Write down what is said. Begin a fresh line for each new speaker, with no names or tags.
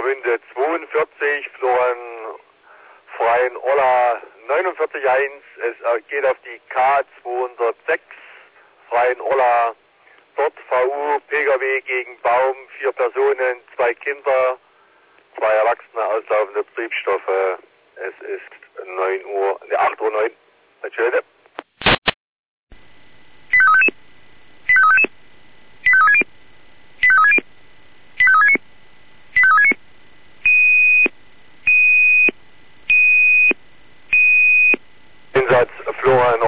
Peenemünde 42, Florian Freien Olla 49,1. Es geht auf die K206, Freien Olla, dort VU, Pkw gegen Baum, 4 Personen, 2 Kinder, 2 Erwachsene, auslaufende Betriebsstoffe. Es ist 8:09 Uhr. Entschuldigung.